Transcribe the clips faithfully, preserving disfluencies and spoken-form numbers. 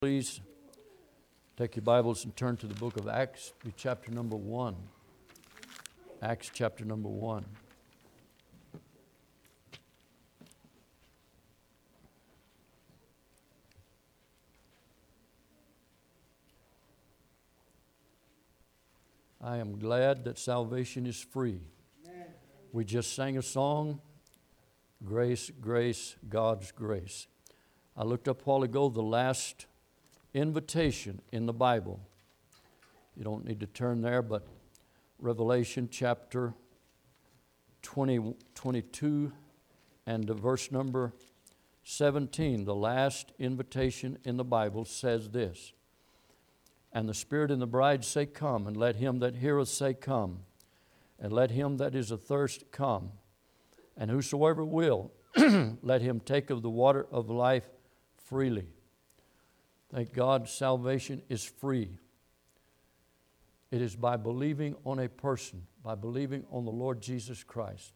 Please take your Bibles and turn to the book of Acts, chapter number one. Acts chapter number one. I am glad that salvation is free. Amen. We just sang a song, Grace, Grace, God's Grace. I looked up a while ago the last invitation in the Bible. You don't need to turn there, but Revelation chapter twenty, twenty-two and verse number seventeen, the last invitation in the Bible says this: "And the Spirit and the bride say, Come, and let him that heareth say, Come, and let him that is athirst come, and whosoever will, let him take of the water of life freely." Thank God, salvation is free. It is by believing on a person, by believing on the Lord Jesus Christ.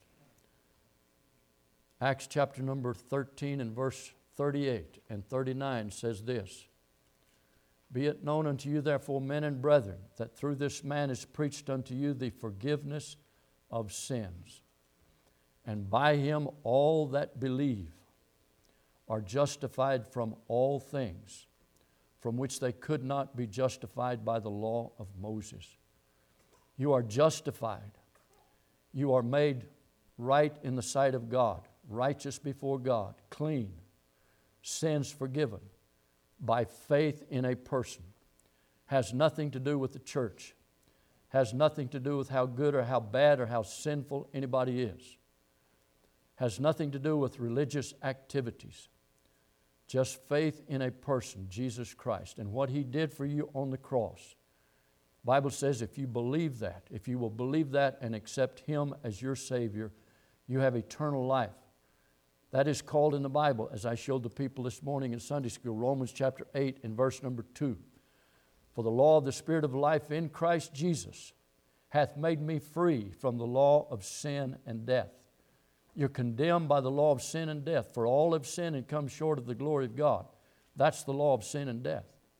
Acts chapter number thirteen and verse thirty-eight and thirty-nine says this: "Be it known unto you, therefore, men and brethren, that through this man is preached unto you the forgiveness of sins. And by him all that believe are justified from all things, from which they could not be justified by the law of Moses." You are justified. You are made right in the sight of God, righteous before God, clean, sins forgiven, by faith in a person. Has nothing to do with the church. Has nothing to do with how good or how bad or how sinful anybody is. Has nothing to do with religious activities. Just faith in a person, Jesus Christ, and what He did for you on the cross. The Bible says if you believe that, if you will believe that and accept Him as your Savior, you have eternal life. That is called in the Bible, as I showed the people this morning in Sunday school, Romans chapter eight and verse number two. "For the law of the Spirit of life in Christ Jesus hath made me free from the law of sin and death." You're condemned by the law of sin and death. For all have sinned and come short of the glory of God. That's the law of sin and death.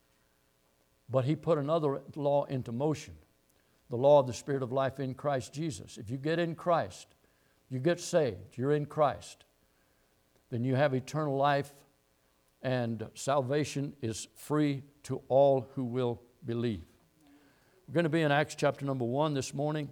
But He put another law into motion, the law of the Spirit of life in Christ Jesus. If you get in Christ, you get saved, you're in Christ, then you have eternal life, and salvation is free to all who will believe. We're going to be in Acts chapter number one this morning.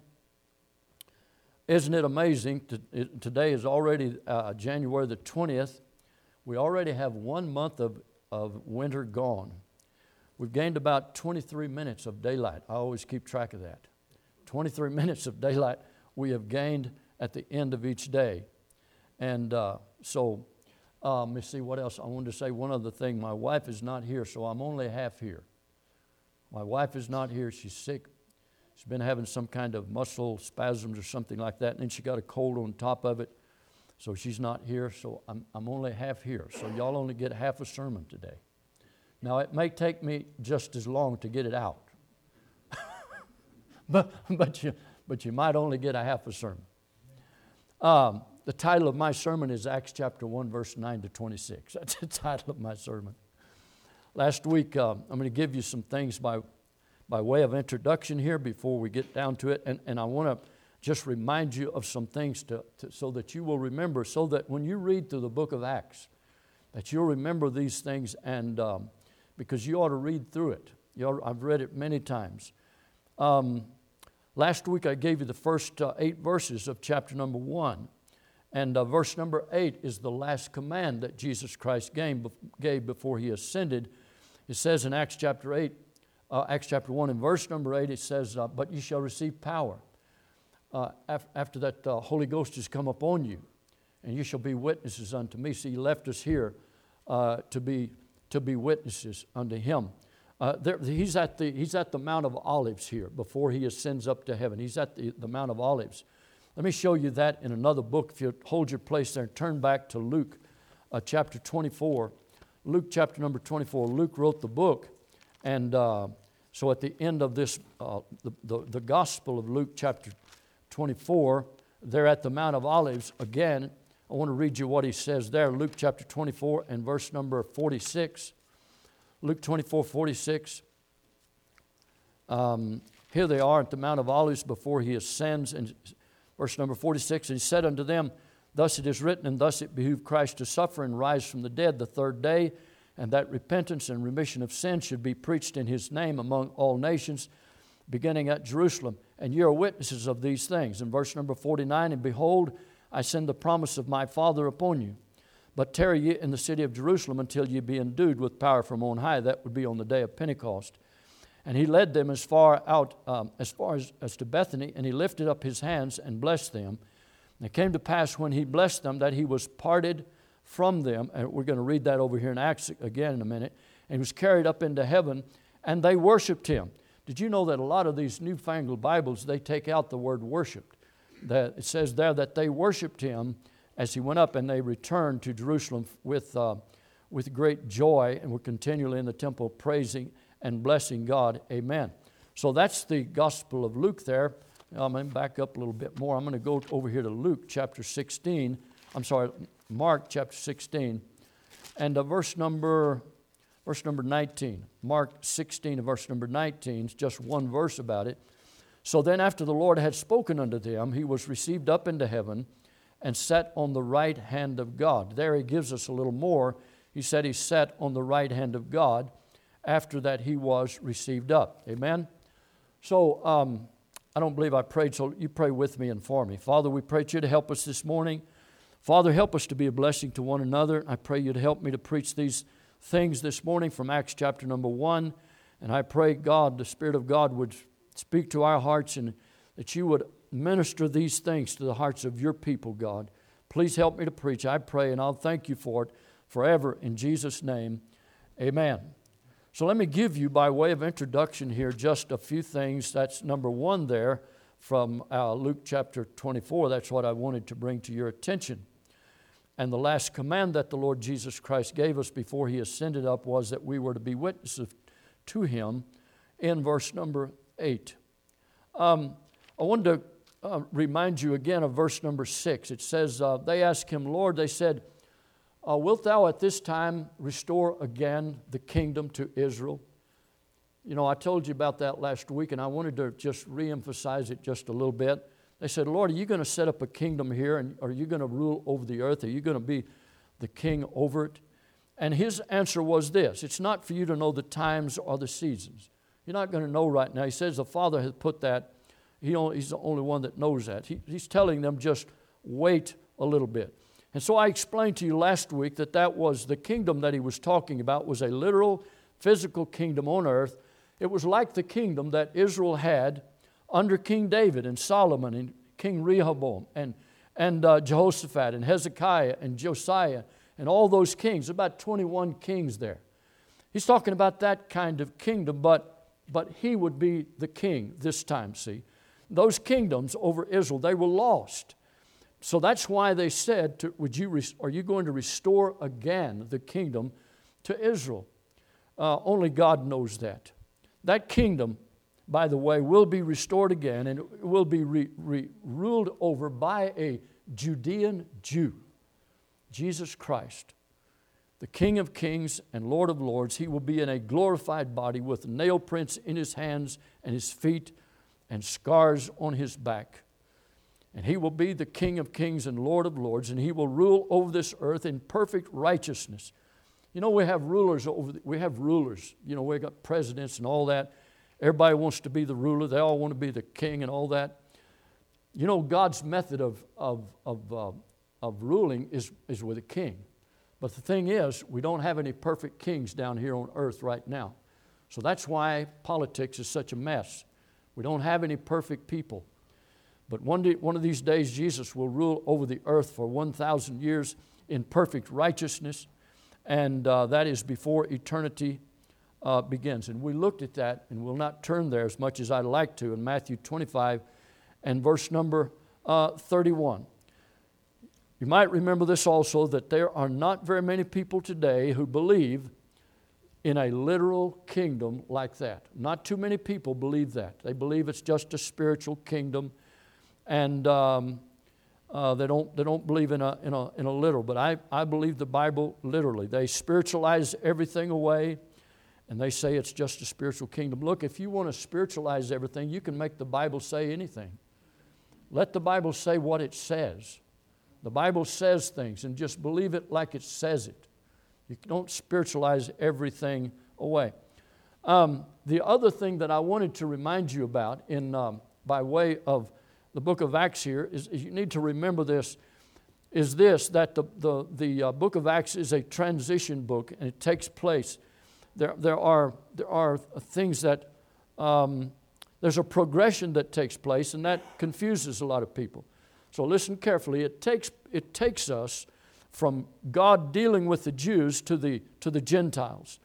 Isn't it amazing? Today is already uh, January the twentieth. We already have one month of, of winter gone. We've gained about twenty-three minutes of daylight. I always keep track of that. twenty-three minutes of daylight we have gained at the end of each day. And uh, so, uh, let me see what else. I wanted to say one other thing. My wife is not here, so I'm only half here. My wife is not here. She's sick. She's been having some kind of muscle spasms or something like that, and then she got a cold on top of it, so she's not here, so I'm, I'm only half here. So y'all only get half a sermon today. Now, it may take me just as long to get it out, but, but, you, but you might only get a half a sermon. Um, the title of my sermon is Acts chapter one, verse nine to twenty-six. That's the title of my sermon. Last week, uh, I'm going to give you some things by by way of introduction here before we get down to it. And, and I want to just remind you of some things to, to, so that you will remember, so that when you read through the book of Acts, that you'll remember these things, and um, because you ought to read through it. You ought, I've read it many times. Um, last week I gave you the first uh, eight verses of chapter number one. And uh, verse number eight is the last command that Jesus Christ gave, gave before He ascended. It says in Acts chapter eight, Uh, Acts chapter one and verse number eight, it says, uh, "But ye shall receive power uh, af- after that uh, Holy Ghost has come upon you, and you shall be witnesses unto me." So He left us here uh, to be to be witnesses unto Him. Uh, there, he's at the He's at the Mount of Olives here before He ascends up to heaven. He's at the, the Mount of Olives. Let me show you that in another book. If you hold your place there and turn back to Luke uh, chapter twenty-four. Luke chapter number twenty-four. Luke wrote the book, and uh, so at the end of this, uh, the, the, the Gospel of Luke chapter twenty-four, they're at the Mount of Olives. Again, I want to read you what he says there. Luke chapter twenty-four and verse number forty-six. Luke twenty-four forty-six. Um, here they are at the Mount of Olives before he ascends. And verse number forty-six, and he said unto them, thus it is written, and thus it behooved Christ to suffer and rise from the dead the third day, and that repentance and remission of sin should be preached in his name among all nations, beginning at Jerusalem. And ye are witnesses of these things. In verse number forty-nine, and behold, I send the promise of my Father upon you. But tarry ye in the city of Jerusalem until ye be endued with power from on high. That would be on the day of Pentecost. And he led them as far out, um, as far as, as to Bethany, and he lifted up his hands and blessed them. And it came to pass when he blessed them that he was parted from them. And we're going to read that over here in Acts again in a minute. And he was carried up into heaven, and they worshiped him. Did you know that a lot of these newfangled Bibles, they take out the word worshiped? That it says there that they worshiped him as he went up, and they returned to Jerusalem with, uh, with great joy, and were continually in the temple praising and blessing God. Amen. So that's the Gospel of Luke there. I'm going to back up a little bit more. I'm going to go over here to Luke chapter sixteen. I'm sorry, Mark chapter sixteen. And uh, verse number verse number nineteen. Mark sixteen and verse number nineteen. It's just one verse about it. So then after the Lord had spoken unto them, he was received up into heaven and sat on the right hand of God. There he gives us a little more. He said he sat on the right hand of God after that he was received up. Amen? So, um, I don't believe I prayed, so you pray with me and for me. Father, we pray you to help us this morning. Father, help us to be a blessing to one another. I pray you to help me to preach these things this morning from Acts chapter number one. And I pray, God, the Spirit of God would speak to our hearts, and that you would minister these things to the hearts of your people, God. Please help me to preach, I pray, and I'll thank you for it forever in Jesus' name. Amen. So let me give you, by way of introduction here, just a few things. That's number one there from uh, Luke chapter twenty-four. That's what I wanted to bring to your attention. And the last command that the Lord Jesus Christ gave us before he ascended up was that we were to be witnesses to him in verse number eight. Um, I wanted to uh, remind you again of verse number six. It says, uh, they asked him, Lord, they said, Uh, wilt thou at this time restore again the kingdom to Israel? You know, I told you about that last week, and I wanted to just reemphasize it just a little bit. They said, Lord, are you going to set up a kingdom here, and are you going to rule over the earth? Are you going to be the king over it? And his answer was this: it's not for you to know the times or the seasons. You're not going to know right now. He says the Father has put that. He only, he's the only one that knows that. He, he's telling them just wait a little bit. And so I explained to you last week that that was the kingdom that he was talking about was a literal, physical kingdom on earth. It was like the kingdom that Israel had under King David and Solomon and King Rehoboam and, and uh, Jehoshaphat and Hezekiah and Josiah and all those kings, about twenty-one kings there. He's talking about that kind of kingdom, but, but he would be the king this time, see. Those kingdoms over Israel, they were lost. So that's why they said, to, would you, are you going to restore again the kingdom to Israel? Uh, only God knows that. That kingdom, by the way, will be restored again, and it will be re, re, ruled over by a Judean Jew, Jesus Christ, the King of kings and Lord of lords. He will be in a glorified body with nail prints in his hands and his feet and scars on his back. And he will be the King of kings and Lord of lords, and he will rule over this earth in perfect righteousness. You know, we have rulers over, the, we have rulers. You know, we got presidents and all that. Everybody wants to be the ruler. They all want to be the king and all that. You know, God's method of, of, of, uh, of ruling is, is with a king. But the thing is, we don't have any perfect kings down here on earth right now. So that's why politics is such a mess. We don't have any perfect people. But one, day, one of these days, Jesus will rule over the earth for one thousand years in perfect righteousness, and uh, that is before eternity uh, begins. And we looked at that, and we'll not turn there as much as I'd like to, in Matthew twenty-five and verse number uh, thirty-one. You might remember this also, that there are not very many people today who believe in a literal kingdom like that. Not too many people believe that. They believe it's just a spiritual kingdom. And um, uh, they don't they don't believe in a in a in a literal, but I, I believe the Bible literally. They spiritualize everything away, And they say it's just a spiritual kingdom. Look, if you want to spiritualize everything, you can make the Bible say anything. Let the Bible say what it says. The Bible says things, and just believe it like it says it. You don't spiritualize everything away. Um, the other thing that I wanted to remind you about in um, by way of the book of Acts here is, is you need to remember this, is this, that the, the, the uh, book of Acts is a transition book, and it takes place. There, there, are, there are things that, um, there's a progression that takes place, and that confuses a lot of people. So listen carefully. It takes, it takes us from God dealing with the Jews to the, to the Gentiles.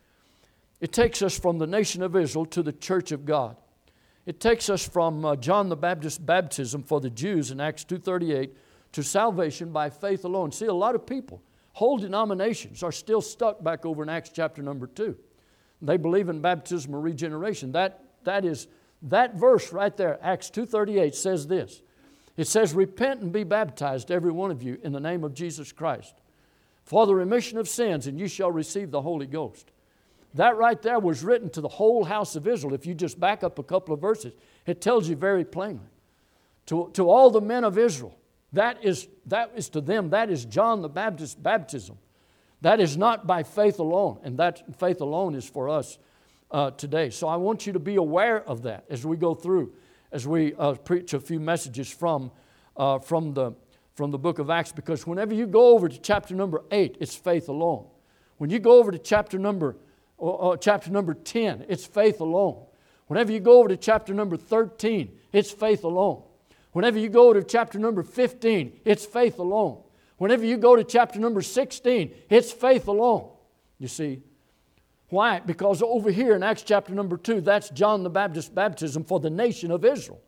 It takes us from the nation of Israel to the church of God. It takes us from uh, John the Baptist's baptism for the Jews in Acts two thirty-eight to salvation by faith alone. See, a lot of people, whole denominations, are still stuck back over in Acts chapter number two. They believe in baptismal regeneration. That, that is, that verse right there, Acts two thirty-eight, says this. It says, repent and be baptized, every one of you, in the name of Jesus Christ, for the remission of sins, and you shall receive the Holy Ghost. That right there was written to the whole house of Israel. If you just back up a couple of verses, it tells you very plainly. To, to all the men of Israel, that is, that is to them, that is John the Baptist's baptism. That is not by faith alone, and that faith alone is for us uh, today. So I want you to be aware of that as we go through, as we uh, preach a few messages from, uh, from, the, from the book of Acts, because whenever you go over to chapter number eight, it's faith alone. When you go over to chapter number, uh, chapter number ten, it's faith alone. Whenever you go over to chapter number thirteen, it's faith alone. Whenever you go to chapter number fifteen, it's faith alone. Whenever you go to chapter number sixteen, it's faith alone. You see? Why? Because over here in Acts chapter number two, that's John the Baptist's baptism for the nation of Israel.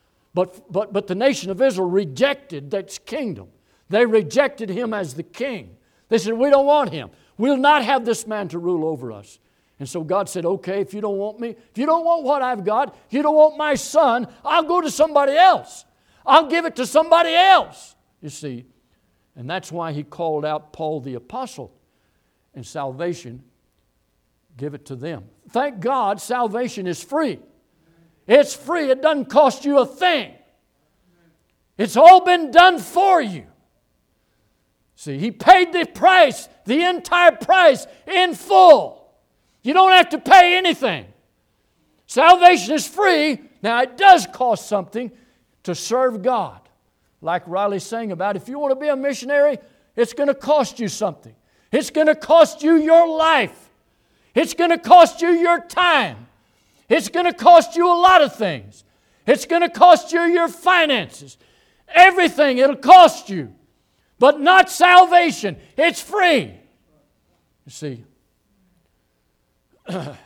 But, but, but the nation of Israel rejected that kingdom. They rejected him as the king. They said, we don't want him. We'll not have this man to rule over us. And so God said, okay, if you don't want me, if you don't want what I've got, if you don't want my son, I'll go to somebody else. I'll give it to somebody else. You see? And that's why he called out Paul the apostle. And salvation, give it to them. Thank God salvation is free. It's free. It doesn't cost you a thing. It's all been done for you. See, he paid the price, the entire price in full. You don't have to pay anything. Salvation is free. Now it does cost something to serve God. Like Riley sang about, if you want to be a missionary, it's going to cost you something. It's going to cost you your life. It's going to cost you your time. It's going to cost you a lot of things. It's going to cost you your finances. Everything it'll cost you. But not salvation. It's free. You see, the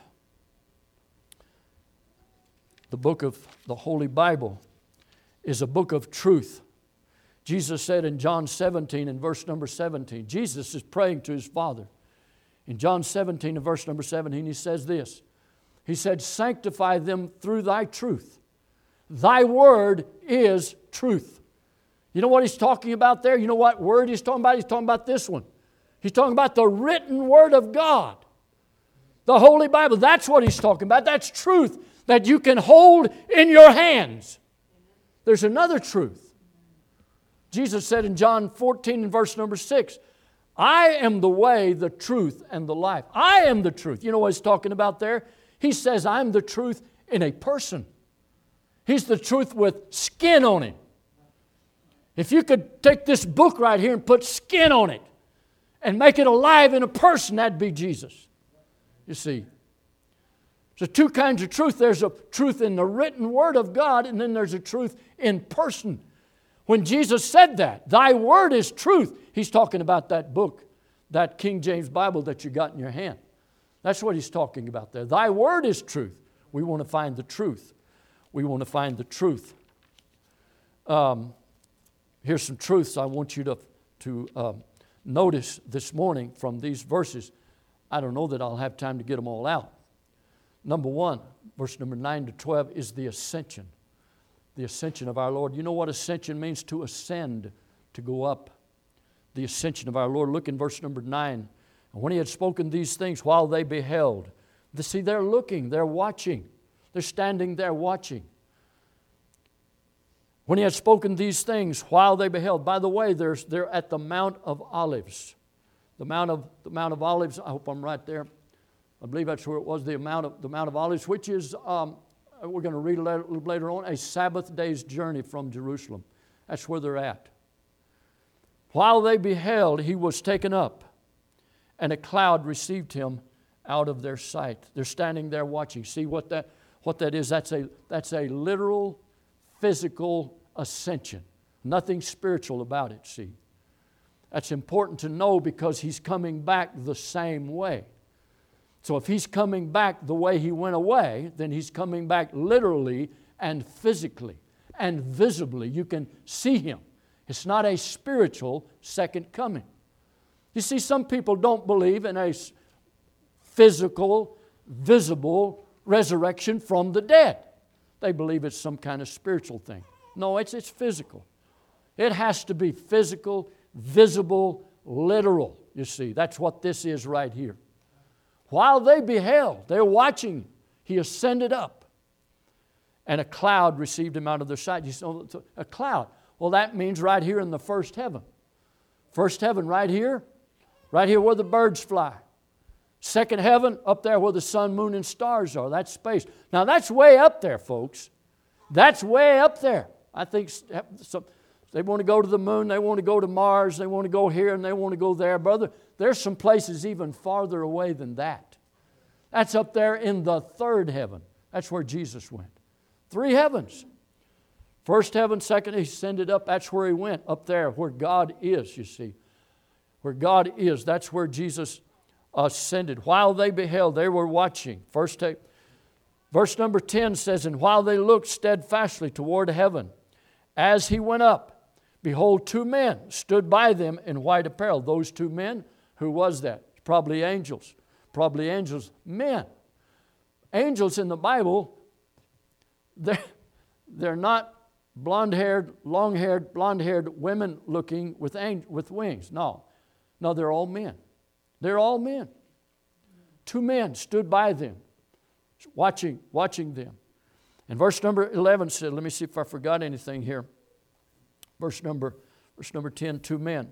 book of the Holy Bible is a book of truth. Jesus said in John seventeen and verse number seventeen, Jesus is praying to his Father. In John seventeen and verse number seventeen, he says this. He said, sanctify them through thy truth. Thy word is truth. You know what he's talking about there? You know what word he's talking about? He's talking about this one. He's talking about the written word of God. The Holy Bible. That's what he's talking about. That's truth that you can hold in your hands. There's another truth. Jesus said in John fourteen and verse number six, I am the way, the truth, and the life. I am the truth. You know what he's talking about there? He says, I'm the truth in a person. He's the truth with skin on it. If you could take this book right here and put skin on it and make it alive in a person, that'd be Jesus. You see. There's two kinds of truth. There's a truth in the written word of God, and then there's a truth in person. When Jesus said that, thy word is truth, he's talking about that book, that King James Bible that you got in your hand. That's what he's talking about there. Thy word is truth. We want to find the truth. We want to find the truth. Um, here's some truths I want you to, to um, notice this morning from these verses. I don't know that I'll have time to get them all out. Number one, verse number nine to twelve, is the ascension. The ascension of our Lord. You know what ascension means? To ascend, to go up. The ascension of our Lord. Look in verse number nine. And when he had spoken these things, while they beheld, The, see, they're looking, they're watching. They're standing there watching. When he had spoken these things, while they beheld, by the way, they're, they're at the Mount of Olives. The Mount of, the Mount of Olives, I hope I'm right there. I believe that's where it was, the Mount of, the Mount of Olives, which is, um, we're going to read a little later on, a Sabbath day's journey from Jerusalem. That's where they're at. While they beheld, he was taken up, and a cloud received him out of their sight. They're standing there watching. See what that, what that is? That's a, that's a literal, physical ascension. Nothing spiritual about it, see. That's important to know because he's coming back the same way. So if he's coming back the way he went away, then he's coming back literally and physically and visibly. You can see him. It's not a spiritual second coming. You see, some people don't believe in a physical, visible resurrection from the dead. They believe it's some kind of spiritual thing. No, it's, it's physical. It has to be physical, visible, literal, you see. That's what this is right here. While they beheld, they're watching, he ascended up, and a cloud received him out of their sight. You know, a cloud. Well, that means right here in the first heaven. First heaven right here, right here where the birds fly. Second heaven, up there where the sun, moon, and stars are. That's space. Now, that's way up there, folks. That's way up there. I think some, they want to go to the moon, they want to go to Mars, they want to go here, and they want to go there. Brother, there's some places even farther away than that. That's up there in the third heaven. That's where Jesus went. Three heavens. First heaven, second, he ascended up. That's where he went, up there where God is, you see. Where God is, that's where Jesus ascended. While they beheld, they were watching. First tape. Verse number ten says, and while they looked steadfastly toward heaven, as he went up, behold, two men stood by them in white apparel. Those two men, who was that? Probably angels. Probably angels. Men. Angels in the Bible, they're, they're not blonde-haired, long-haired, blonde-haired women looking with, ang- with wings. No. No, they're all men. They're all men. Two men stood by them, watching, watching them. And verse number eleven said, let me see if I forgot anything here. Verse number, verse number ten, two men.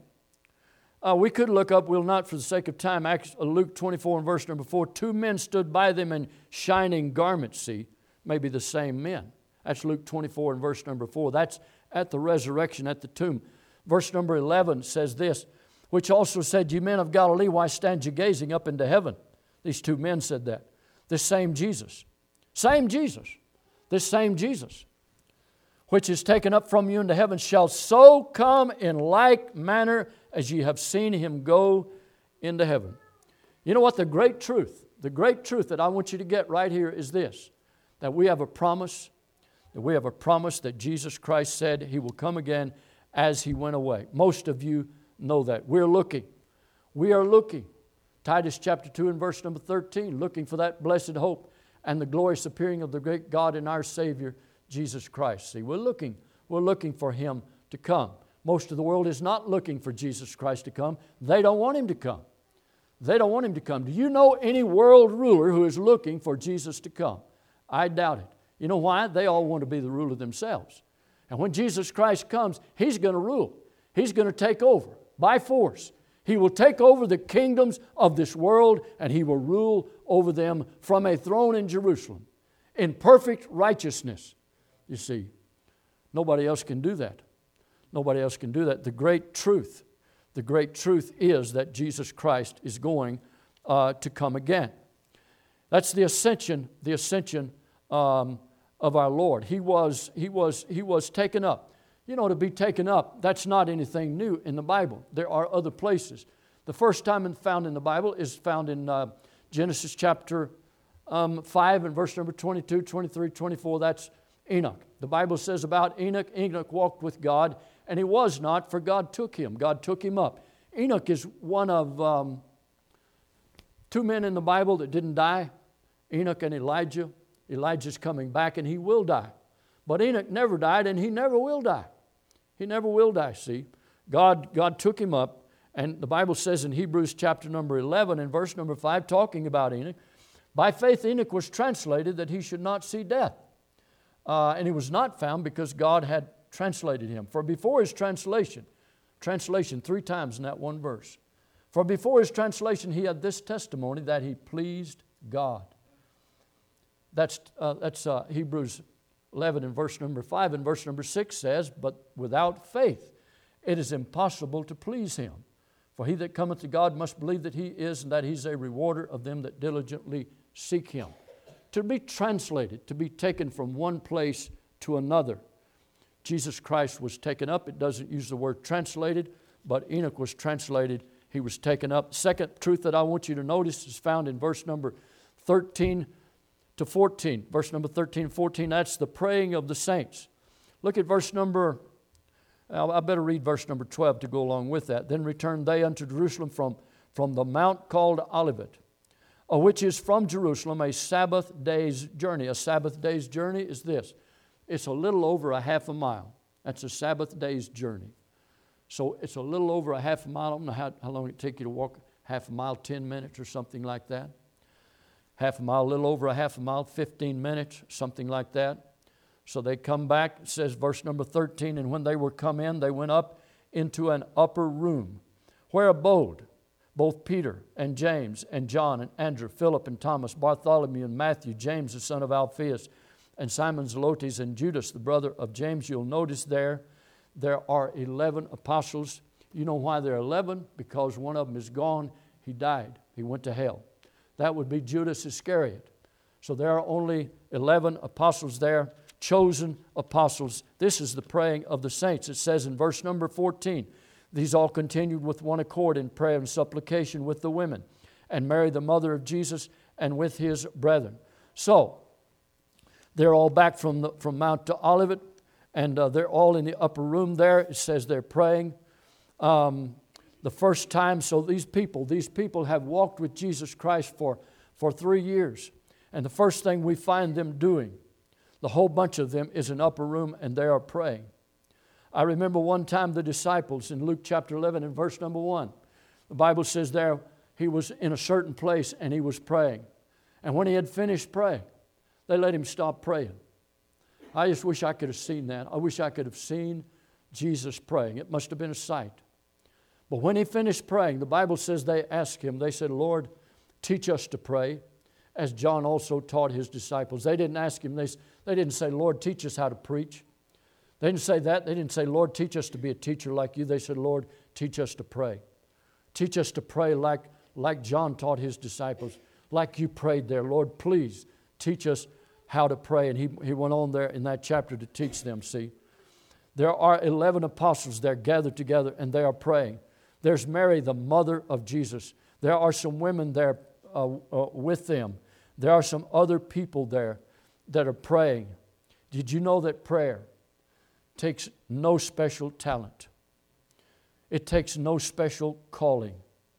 Uh, we could look up, we'll not for the sake of time, Acts, uh, Luke twenty-four and verse number four. Two men stood by them in shining garments, see, maybe the same men. That's Luke twenty-four and verse number four. That's at the resurrection, at the tomb. Verse number eleven says this, which also said, ye men of Galilee, why stand ye gazing up into heaven? These two men said that. This same Jesus. Same Jesus. This same Jesus, which is taken up from you into heaven, shall so come in like manner as ye have seen him go into heaven. You know what? The great truth, the great truth that I want you to get right here is this, that we have a promise, that we have a promise that Jesus Christ said he will come again as he went away. Most of you know that. We're looking. We are looking. Titus chapter two and verse number thirteen, looking for that blessed hope and the glorious appearing of the great God and our Savior, Jesus Christ. See, we're looking, we're looking for him to come. Most of the world is not looking for Jesus Christ to come. They don't want him to come. They don't want him to come. Do you know any world ruler who is looking for Jesus to come? I doubt it. You know why? They all want to be the ruler themselves. And when Jesus Christ comes, he's going to rule. He's going to take over by force. He will take over the kingdoms of this world, and he will rule over them from a throne in Jerusalem in perfect righteousness. You see, nobody else can do that. Nobody else can do that. The great truth, the great truth is that Jesus Christ is going uh, to come again. That's the ascension, the ascension um, of our Lord. He was, he was, he was taken up. You know, to be taken up, that's not anything new in the Bible. There are other places. The first time found in the Bible is found in uh, Genesis chapter um, five and verse number twenty-two, twenty-three, twenty-four. That's Enoch. The Bible says about Enoch, Enoch walked with God, and he was not, for God took him. God took him up. Enoch is one of um, two men in the Bible that didn't die, Enoch and Elijah. Elijah's coming back, and he will die. But Enoch never died, and he never will die. He never will die, see. God, God took him up, and the Bible says in Hebrews chapter number eleven and verse number five, talking about Enoch, By faith Enoch was translated that he should not see death. Uh, and he was not found because God had translated him. For before his translation, translation three times in that one verse. For before his translation he had this testimony that he pleased God. That's, uh, that's uh, Hebrews eleven and verse number five. And verse number six says, but without faith it is impossible to please him. For he that cometh to God must believe that he is, and that he's a rewarder of them that diligently seek him. To be translated, to be taken from one place to another. Jesus Christ was taken up. It doesn't use the word translated, but Enoch was translated. He was taken up. Second truth that I want you to notice is found in verse number thirteen to fourteen. Verse number thirteen and fourteen, that's the praying of the saints. Look at verse number, I better read verse number twelve to go along with that. Then returned they unto Jerusalem from, from the mount called Olivet, which is from Jerusalem a Sabbath day's journey. A Sabbath day's journey is this. It's a little over a half a mile. That's a Sabbath day's journey. So it's a little over a half a mile. I don't know how, how long it take you to walk half a mile, ten minutes or something like that. Half a mile, a little over a half a mile, fifteen minutes, something like that. So they come back, it says verse number thirteen, and when they were come in, they went up into an upper room, where abode both Peter and James and John and Andrew, Philip and Thomas, Bartholomew and Matthew, James the son of Alphaeus, and Simon Zelotes and Judas the brother of James. You'll notice there, there are eleven apostles. You know why there are eleven? Because one of them is gone. He died. He went to hell. That would be Judas Iscariot. So there are only eleven apostles there, chosen apostles. This is the praying of the saints. It says in verse number fourteen, these all continued with one accord in prayer and supplication with the women, and Mary the mother of Jesus, and with his brethren. So, they're all back from, the, from Mount to Olivet, and uh, they're all in the upper room there. It says they're praying. Um, the first time, so these people, these people have walked with Jesus Christ for, for three years. And the first thing we find them doing, the whole bunch of them, is an upper room, and they are praying. I remember one time the disciples in Luke chapter eleven and verse number one. The Bible says there he was in a certain place and he was praying. And when he had finished praying, they let him stop praying. I just wish I could have seen that. I wish I could have seen Jesus praying. It must have been a sight. But when he finished praying, the Bible says they asked him, they said, Lord, teach us to pray, as John also taught his disciples. They didn't ask him, they, they didn't say, Lord, teach us how to preach. They didn't say that. They didn't say, Lord, teach us to be a teacher like you. They said, Lord, teach us to pray. Teach us to pray like, like John taught his disciples, like you prayed there. Lord, please teach us how to pray. And he, he went on there in that chapter to teach them, see. There are eleven apostles there gathered together, and they are praying. There's Mary, the mother of Jesus. There are some women there uh, uh, with them. There are some other people there that are praying. Did you know that prayer takes no special talent? It takes no special calling.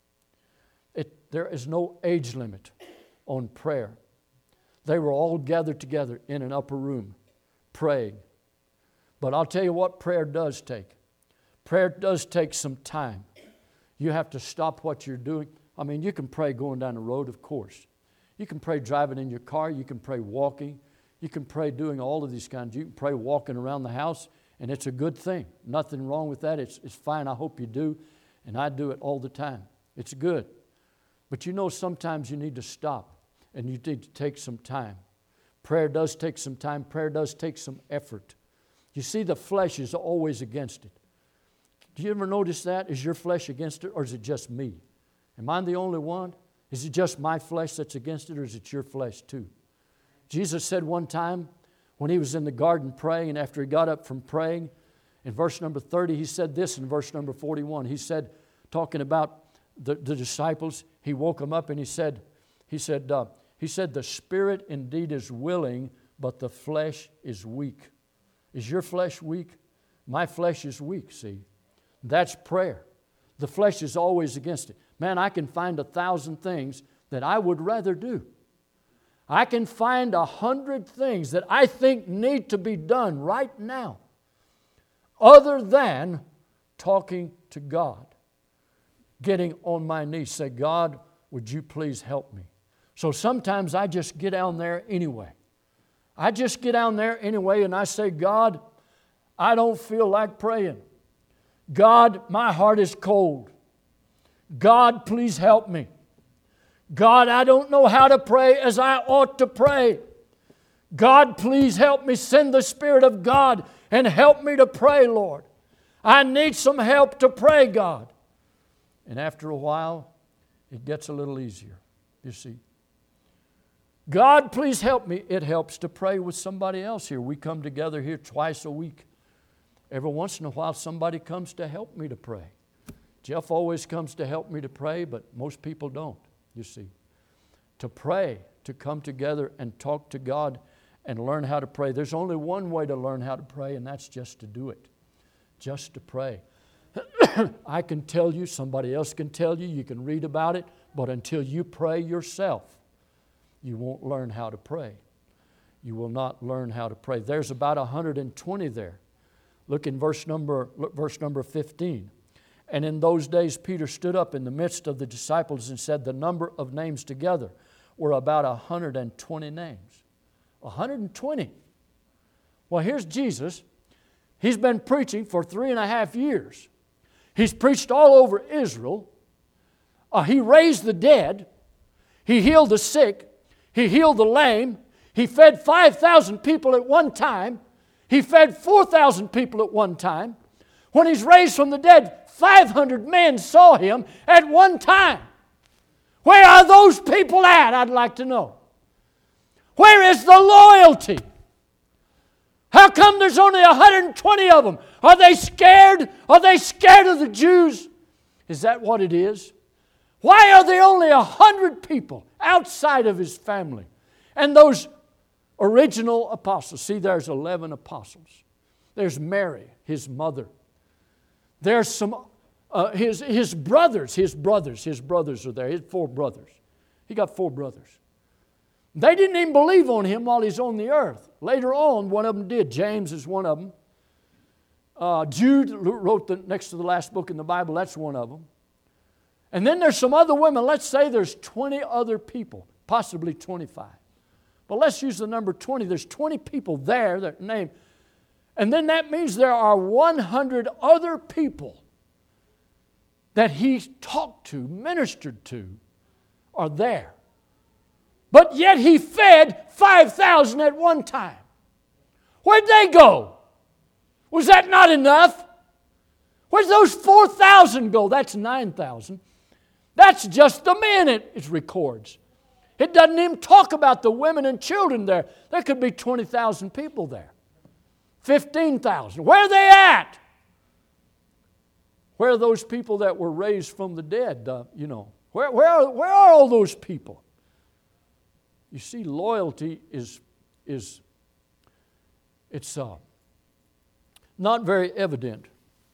It, there is no age limit on prayer. They were all gathered together in an upper room praying. But I'll tell you what prayer does take. Prayer does take some time. You have to stop what you're doing. I mean, you can pray going down the road, of course. You can pray driving in your car. You can pray walking. You can pray doing all of these kinds. You can pray walking around the house. And it's a good thing. Nothing wrong with that. It's, it's fine. I hope you do. And I do it all the time. It's good. But you know, sometimes you need to stop and you need to take some time. Prayer does take some time. Prayer does take some effort. You see, the flesh is always against it. Do you ever notice that? Is your flesh against it, or is it just me? Am I the only one? Is it just my flesh that's against it, or is it your flesh too? Jesus said one time, when he was in the garden praying, and after he got up from praying, in verse number thirty, he said this in verse number forty-one. He said, talking about the, the disciples, he woke them up and he said, he said, uh, he said, the spirit indeed is willing, but the flesh is weak. Is your flesh weak? My flesh is weak, see. That's prayer. The flesh is always against it. Man, I can find a thousand things that I would rather do. I can find a hundred things that I think need to be done right now, other than talking to God, getting on my knees. Say, God, would you please help me? So sometimes I just get down there anyway. I just get down there anyway and I say, God, I don't feel like praying. God, my heart is cold. God, please help me. God, I don't know how to pray as I ought to pray. God, please help me. Send the Spirit of God and help me to pray, Lord. I need some help to pray, God. And after a while, it gets a little easier, you see. God, please help me. It helps to pray with somebody else here. We come together here twice a week. Every once in a while, somebody comes to help me to pray. Jeff always comes to help me to pray, but most people don't, you see. To pray, to come together and talk to God and learn how to pray. There's only one way to learn how to pray, and that's just to do it. Just to pray. I can tell you, somebody else can tell you, you can read about it, but until you pray yourself, you won't learn how to pray. You will not learn how to pray. There's about one hundred twenty there. Look in verse number, look, verse number fifteen. And in those days Peter stood up in the midst of the disciples and said, the number of names together were about one hundred twenty names. one hundred twenty. Well, here's Jesus. He's been preaching for three and a half years. He's preached all over Israel. Uh, he raised the dead. He healed the sick. He healed the lame. He fed five thousand people at one time. He fed four thousand people at one time. When He's raised from the dead, five hundred men saw Him at one time. Where are those people at? I'd like to know. Where is the loyalty? How come there's only one hundred twenty of them? Are they scared? Are they scared of the Jews? Is that what it is? Why are there only one hundred people outside of His family? And those original apostles. See, there's eleven apostles. There's Mary, His mother. There's some, uh, his, his brothers, his brothers, his brothers are there. His four brothers. He got four brothers. They didn't even believe on Him while He's on the earth. Later on, one of them did. James is one of them. Uh, Jude wrote the next to the last book in the Bible. That's one of them. And then there's some other women. Let's say there's twenty other people, possibly twenty-five. But let's use the number twenty. There's twenty people there that are named. And then that means there are one hundred other people that He talked to, ministered to, are there. But yet He fed five thousand at one time. Where'd they go? Was that not enough? Where'd those four thousand go? That's nine thousand. That's just the men it, it records. It doesn't even talk about the women and children there. There could be twenty thousand people there. fifteen thousand. Where are they at? Where are those people that were raised from the dead? Uh, you know, where, where, are, where are all those people? You see, loyalty is, is it's uh, not very evident.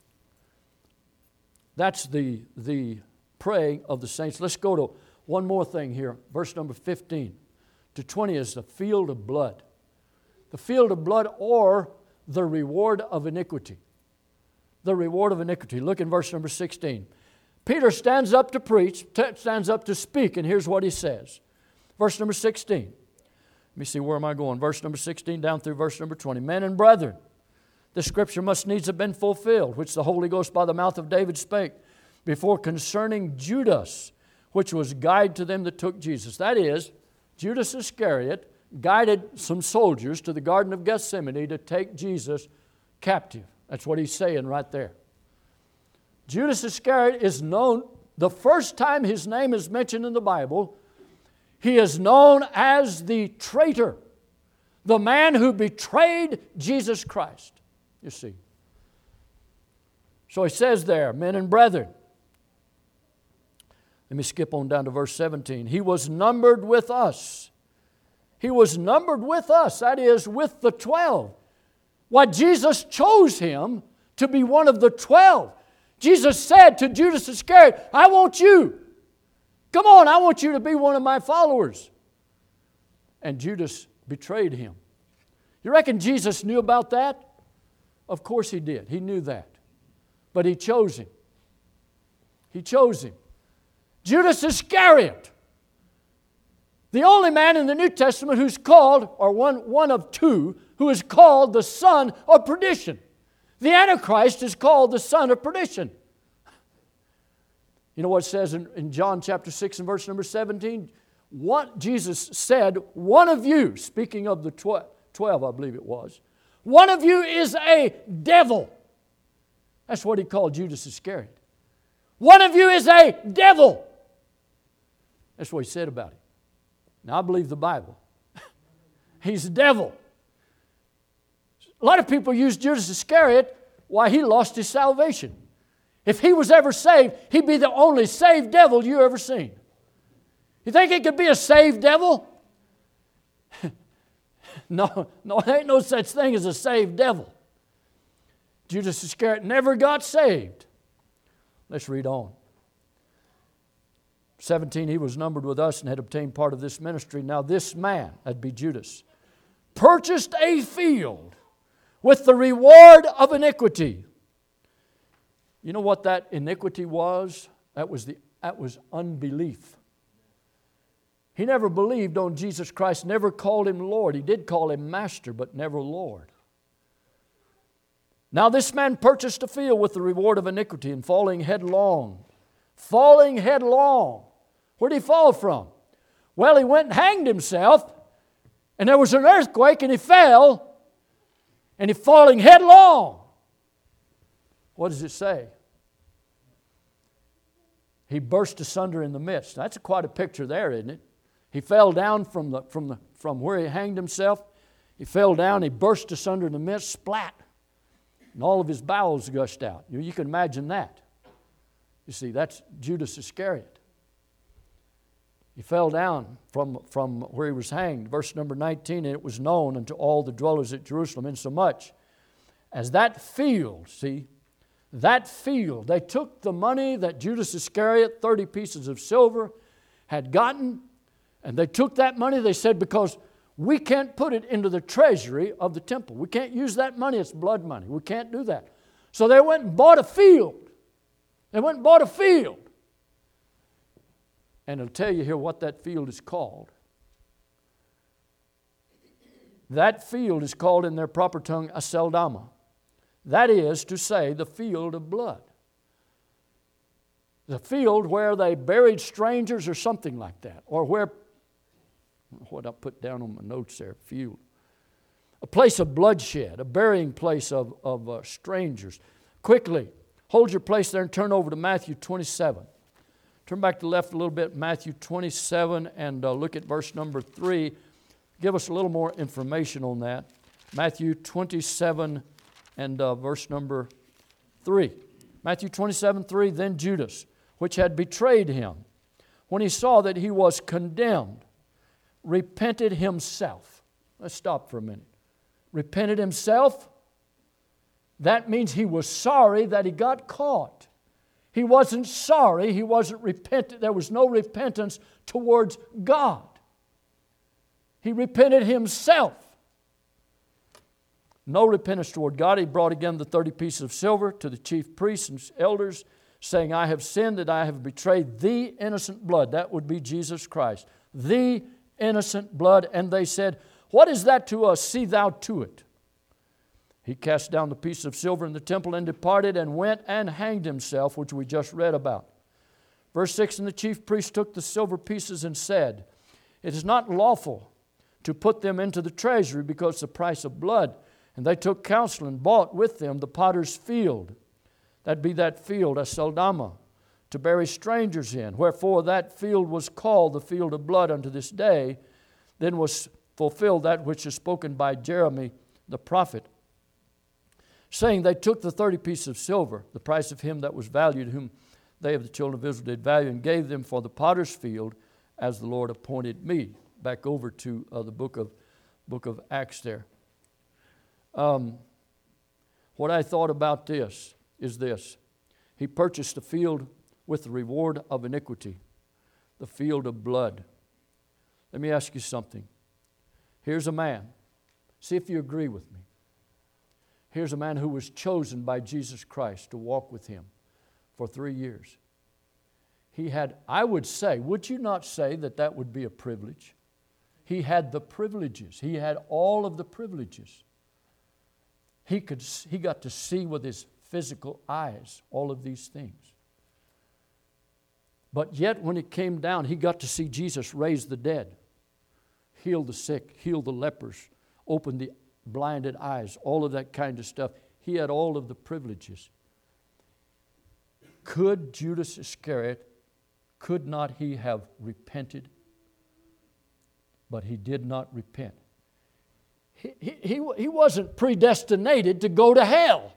That's the, the praying of the saints. Let's go to one more thing here. Verse number fifteen to twenty is the field of blood. The field of blood, or the reward of iniquity. The reward of iniquity. Look in verse number sixteen. Peter stands up to preach, t- stands up to speak, and here's what he says. Verse number sixteen. Let me see, where am I going? Verse number sixteen down through verse number twenty. Men and brethren, the scripture must needs have been fulfilled, which the Holy Ghost by the mouth of David spake, before concerning Judas, which was guide to them that took Jesus. That is, Judas Iscariot guided some soldiers to the Garden of Gethsemane to take Jesus captive. That's what he's saying right there. Judas Iscariot is known, the first time his name is mentioned in the Bible, he is known as the traitor, the man who betrayed Jesus Christ, you see. So he says there, men and brethren. Let me skip on down to verse seventeen. He was numbered with us. He was numbered with us, that is, with the twelve. Why, Jesus chose him to be one of the twelve. Jesus said to Judas Iscariot, I want you. Come on, I want you to be one of my followers. And Judas betrayed him. You reckon Jesus knew about that? Of course he did. He knew that. But he chose him. He chose him. Judas Iscariot. The only man in the New Testament who's called, or one, one of two, who is called the son of perdition. The Antichrist is called the son of perdition. You know what it says in, in John chapter six and verse number seventeen? What Jesus said, one of you, speaking of the tw- twelve, I believe it was, one of you is a devil. That's what he called Judas Iscariot. One of you is a devil. That's what he said about him. Now, I believe the Bible. He's a devil. A lot of people use Judas Iscariot why he lost his salvation. If he was ever saved, he'd be the only saved devil you ever seen. You think he could be a saved devil? no, no, there ain't no such thing as a saved devil. Judas Iscariot never got saved. Let's read on. seventeen, he was numbered with us and had obtained part of this ministry. Now this man, that'd be Judas, purchased a field with the reward of iniquity. You know what that iniquity was? That was, the, that was unbelief. He never believed on Jesus Christ, never called Him Lord. He did call Him Master, but never Lord. Now this man purchased a field with the reward of iniquity, and falling headlong. Falling headlong. Where did he fall from? Well, he went and hanged himself, and there was an earthquake, and he fell, and he falling headlong. What does it say? He burst asunder in the midst. That's quite a picture there, isn't it? He fell down from, the, from, the, from where he hanged himself. He fell down, he burst asunder in the midst, splat. And all of his bowels gushed out. You, you can imagine that. You see, that's Judas Iscariot. He fell down from, from where he was hanged. Verse number nineteen, and it was known unto all the dwellers at Jerusalem, insomuch as that field, see, that field, they took the money that Judas Iscariot, thirty pieces of silver, had gotten, and they took that money, they said, because we can't put it into the treasury of the temple. We can't use that money, it's blood money. We can't do that. So they went and bought a field. They went and bought a field. And it'll tell you here what that field is called. That field is called in their proper tongue Aceldama. That is to say, the field of blood. The field where they buried strangers or something like that. Or where, what I put down on my notes there, field. A place of bloodshed, a burying place of, of uh, strangers. Quickly, hold your place there and turn over to Matthew twenty-seven. Turn back to the left a little bit, Matthew twenty-seven, and uh, look at verse number three. Give us a little more information on that. Matthew twenty-seven and uh, verse number three. Matthew twenty-seven, three, then Judas, which had betrayed him, when he saw that he was condemned, repented himself. Let's stop for a minute. Repented himself? That means he was sorry that he got caught. He wasn't sorry, he wasn't repentant. There was no repentance towards God. He repented himself. No repentance toward God. He brought again the thirty pieces of silver to the chief priests and elders, saying, I have sinned that I have betrayed the innocent blood. That would be Jesus Christ. The innocent blood. And they said, what is that to us? See thou to it. He cast down the piece of silver in the temple and departed and went and hanged himself, which we just read about. Verse six, and the chief priest took the silver pieces and said, it is not lawful to put them into the treasury because it's the price of blood. And they took counsel and bought with them the potter's field. That be that field, Aceldama, to bury strangers in. Wherefore that field was called the field of blood unto this day. Then was fulfilled that which is spoken by Jeremy the prophet, saying, they took the thirty pieces of silver, the price of him that was valued, whom they of the children of Israel did value, and gave them for the potter's field, as the Lord appointed me. Back over to uh, the book of book of Acts there. Um, what I thought about this is this. He purchased a field with the reward of iniquity, the field of blood. Let me ask you something. Here's a man. See if you agree with me. Here's a man who was chosen by Jesus Christ to walk with Him for three years. He had, I would say, would you not say that that would be a privilege? He had the privileges. He had all of the privileges. He could, he got to see with his physical eyes all of these things. But yet when it came down, he got to see Jesus raise the dead, heal the sick, heal the lepers, open the blinded eyes, all of that kind of stuff. He had all of the privileges. Could Judas Iscariot, could not he have repented? But he did not repent. He, he, he, he wasn't predestinated to go to hell.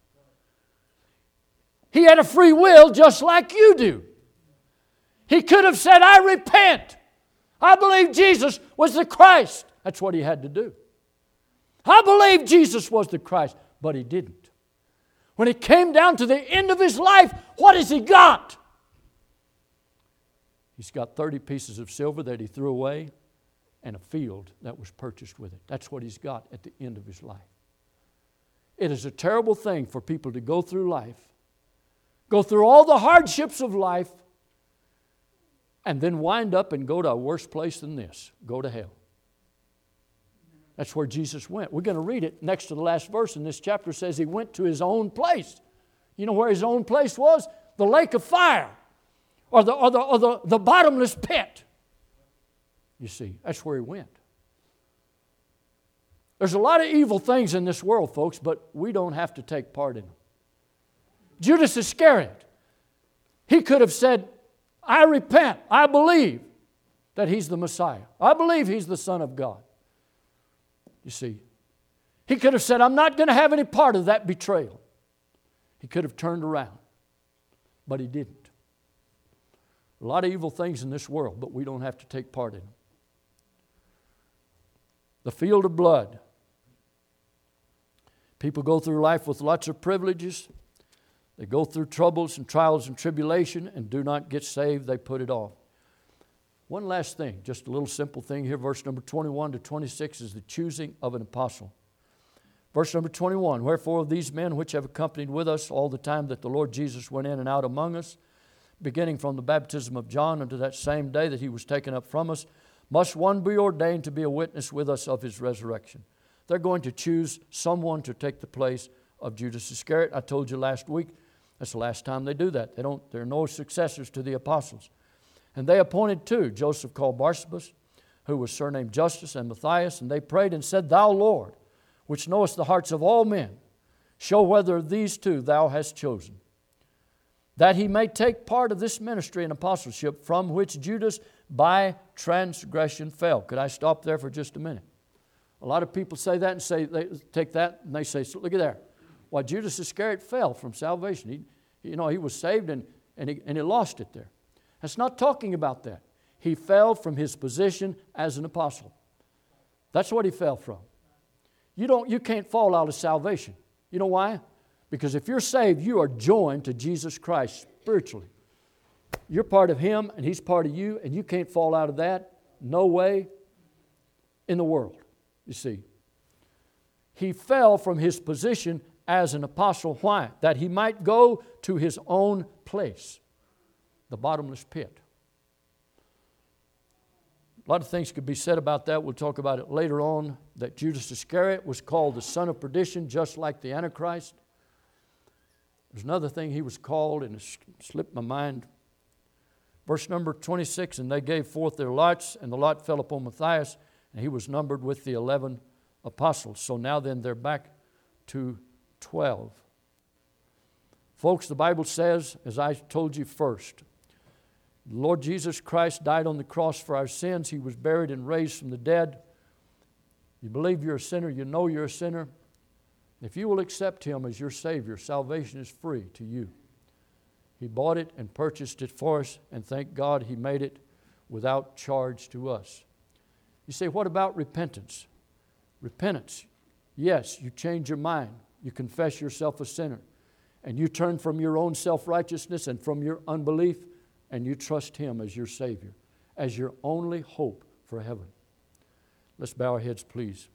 He had a free will just like you do. He could have said, I repent. I believe Jesus was the Christ. That's what he had to do. I believe Jesus was the Christ, but he didn't. When it came down to the end of his life, what has he got? He's got thirty pieces of silver that he threw away and a field that was purchased with it. That's what he's got at the end of his life. It is a terrible thing for people to go through life, go through all the hardships of life, and then wind up and go to a worse place than this, go to hell. That's where Jesus went. We're going to read it next to the last verse in this chapter. It says he went to his own place. You know where his own place was? The lake of fire, or the, or the, or the, the bottomless pit. You see, that's where he went. There's a lot of evil things in this world, folks, but we don't have to take part in them. Judas Iscariot, he could have said, I repent, I believe that he's the Messiah. I believe he's the Son of God. You see, he could have said, I'm not going to have any part of that betrayal. He could have turned around, but he didn't. A lot of evil things in this world, but we don't have to take part in them. The field of blood. People go through life with lots of privileges. They go through troubles and trials and tribulation and do not get saved. They put it off. One last thing, just a little simple thing here. Verse number twenty-one to twenty-six is the choosing of an apostle. Verse number twenty-one, wherefore of these men which have accompanied with us all the time that the Lord Jesus went in and out among us, beginning from the baptism of John unto that same day that he was taken up from us, must one be ordained to be a witness with us of his resurrection. They're going to choose someone to take the place of Judas Iscariot. I told you last week, that's the last time they do that. They don't, there are no successors to the apostles. And they appointed two, Joseph called Barsabas, who was surnamed Justus, and Matthias, and they prayed and said, Thou, Lord, which knowest the hearts of all men, show whether these two thou hast chosen, that he may take part of this ministry and apostleship from which Judas by transgression fell. Could I stop there for just a minute? A lot of people say that and say, they take that and they say, so look at there. Why, Judas Iscariot fell from salvation. He, you know, he was saved and, and, he, and he lost it there. That's not talking about that. He fell from his position as an apostle. That's what he fell from. You don't, you can't fall out of salvation. You know why? Because if you're saved, you are joined to Jesus Christ spiritually. You're part of him and he's part of you, and you can't fall out of that. No way in the world, you see. He fell from his position as an apostle. Why? That he might go to his own place, the bottomless pit. A lot of things could be said about that. We'll talk about it later on, that Judas Iscariot was called the son of perdition, just like the Antichrist. There's another thing he was called, and it slipped my mind. Verse number twenty-six, and they gave forth their lots, and the lot fell upon Matthias, and he was numbered with the eleven apostles. So now then they're back to twelve. Folks, the Bible says, as I told you first, the Lord Jesus Christ died on the cross for our sins. He was buried and raised from the dead. You believe you're a sinner, you know you're a sinner. If you will accept him as your Savior, salvation is free to you. He bought it and purchased it for us, and thank God he made it without charge to us. You say, what about repentance? Repentance, yes, you change your mind. You confess yourself a sinner, and you turn from your own self-righteousness and from your unbelief, and you trust him as your Savior, as your only hope for heaven. Let's bow our heads, please.